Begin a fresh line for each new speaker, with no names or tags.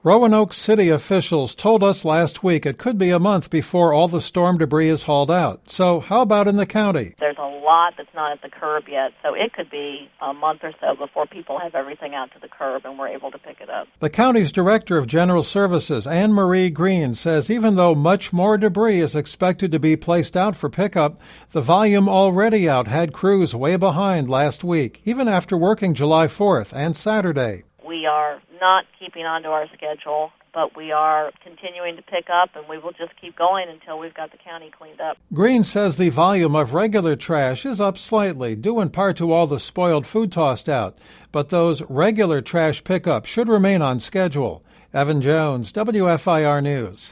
Roanoke City officials told us last week it could be a month before all the storm debris is hauled out. So how about in the county?
There's a lot that's not at the curb yet, so it could be a month or so before people have everything out to the curb and we're able to pick it up.
The county's Director of General Services, Anne Marie Green, says even though much more debris is expected to be placed out for pickup, the volume already out had crews way behind last week, even after working July 4th and Saturday.
We are not keeping on to our schedule, but we are continuing to pick up, and we will just keep going until we've got the county cleaned up.
Green says the volume of regular trash is up slightly, due in part to all the spoiled food tossed out, but those regular trash pickups should remain on schedule. Evan Jones, WFIR News.